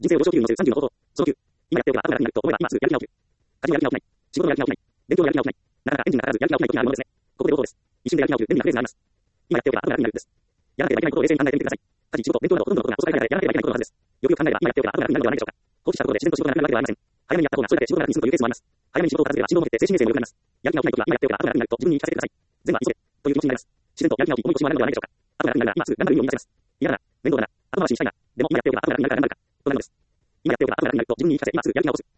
人生を上昇級に乗す30の方法。その9。今やっておけば後から楽になると思えば今すぐやる気が起きる。家事もやる気が起きない。仕事もやる気が起きない。勉強もやる気が起きない。なかなかエンジンがかからずやる気が起きない時があるものですね。ここで冒頭です。一瞬でやる気が起きる便利なフレーズがあります。今やっておけば後から楽になるです。やらなければいけないことを冷静に考えてみてください。家事、仕事、勉強などほとんどのことが遅かれながらやらなければいけないことのはずです。よくよく考えれば今やっておけば後から楽になるのではないでしょうか。放棄したところで自然と仕事がなくなるわけではありません。早めにやった方がそれだけ仕事が楽に進むというケースもあります。早めに仕事を片付ければ振動も減って精神衛生も良くなります。やる気が起きない時は今やっておけば後から楽になると自分に言い聞かせてください。全部は急げという気持ちになります。自然とやる気が起き、思い越しもあるのではないでしょうか。後から楽になるが今すぐ頑張る意味を見せます。嫌だな、面倒だな、後回しにしたいな。でも今やっておけば後から楽になるから頑張るか。となるのです。今やっておけば後から楽になると自分に言い聞かせ今すぐやる気が起こす。